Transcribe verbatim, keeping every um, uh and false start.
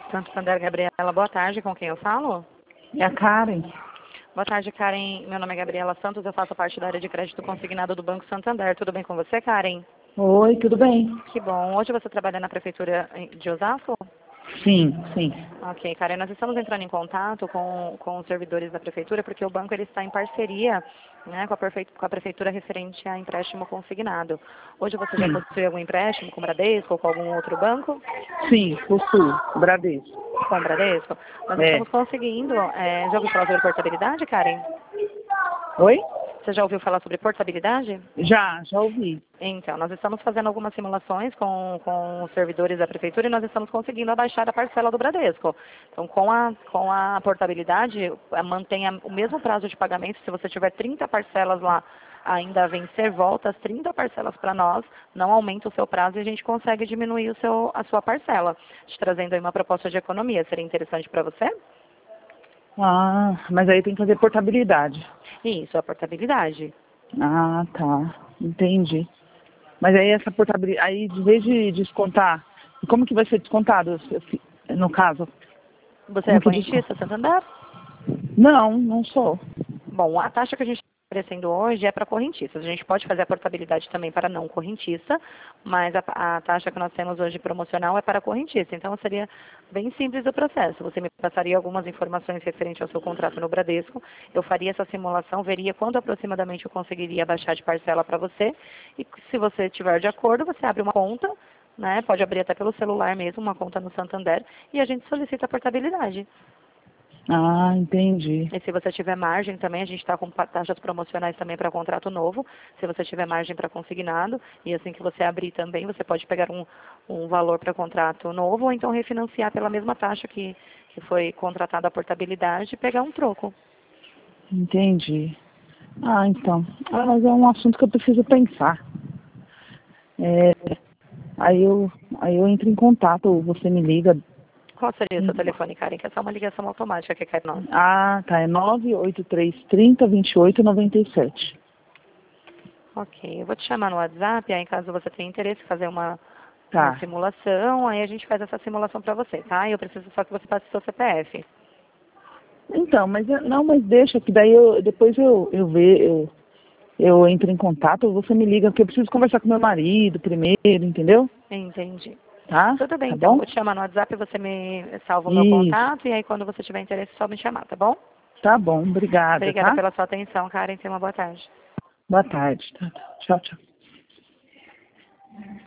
Santander, Gabriela, boa tarde, com quem eu falo? É a Karen. Boa tarde, Karen. Meu nome é Gabriela Santos, eu faço parte da área de crédito consignado do Banco Santander. Tudo bem com você, Karen? Oi, tudo bem? Que bom. Hoje você trabalha na Prefeitura de Osasco? Sim, sim. Ok, Karen, nós estamos entrando em contato com, com os servidores da Prefeitura, porque o banco ele está em parceria, né, com, a prefeitura, com a Prefeitura referente a empréstimo consignado. Hoje você já Sim, possui algum empréstimo com o Bradesco ou com algum outro banco? sim, possuo. Bradesco. Com o Bradesco? Nós É. estamos conseguindo. É, já ouviu falar sobre portabilidade, Karen? Oi? Você já ouviu falar sobre portabilidade? Já, já ouvi. Então, nós estamos fazendo algumas simulações com, com os servidores da Prefeitura e nós estamos conseguindo abaixar a parcela do Bradesco. Então, com a, com a portabilidade, eh, mantém a- o mesmo prazo de pagamento. Se você tiver trinta parcelas lá ainda a vencer, volta as trinta parcelas para nós, não aumenta o seu prazo e a gente consegue diminuir o seu, a sua parcela, te trazendo aí uma proposta de economia. Seria interessante para você? Ah, mas aí tem que fazer portabilidade. Isso, a portabilidade. Ah, tá. Entendi. Mas aí essa portabilidade, aí de vez de descontar, como que vai ser descontado, no caso? Você é Como que desconta? correntista, Santander? Não, não sou. Bom, a taxa que a gente está oferecendo hoje é para correntistas. A gente pode fazer a portabilidade também para não correntista, mas a, a taxa que nós temos hoje promocional é para correntista. Então, seria bem simples o processo. Você me passaria algumas informações referentes ao seu contrato no Bradesco, eu faria essa simulação, veria quanto aproximadamente eu conseguiria baixar de parcela para você, e se você estiver de acordo, você abre uma conta, né? Pode abrir até pelo celular mesmo, uma conta no Santander, e a gente solicita a portabilidade. Ah, entendi. E se você tiver margem também, a gente está com pa- taxas promocionais também para contrato novo. Se você tiver margem para consignado, e assim que você abrir também, você pode pegar um, um valor para contrato novo, ou então refinanciar pela mesma taxa que, que foi contratada a portabilidade e pegar um troco. Entendi. Ah, então. Ah, mas é um assunto que eu preciso pensar. É, aí eu, aí eu entro em contato, ou você me liga. Qual seria o seu telefone, Karen? Que é só uma ligação automática que cai para nós. Ah, tá. É nove oito três três zero, vinte e oito, noventa e sete. Ok, eu vou te chamar no WhatsApp, aí caso você tenha interesse em fazer uma, uma Tá. simulação, aí a gente faz essa simulação para você, tá? Eu preciso só que você passe o seu C P F. Então, mas eu- não, mas deixa, que daí eu depois eu, eu ver, eu, eu entro em contato, ou você me liga, porque eu preciso conversar com meu marido primeiro, entendeu? Entendi. Tá? Tudo bem, Tá então. bom? Vou te chamar no WhatsApp, você me salva o meu Isso. contato e aí quando você tiver interesse, só me chamar, tá bom? Tá bom, obrigada, Obrigada tá? pela sua atenção, Karen. Tenha uma boa tarde. Boa tarde. Tá, tá. Tchau, tchau.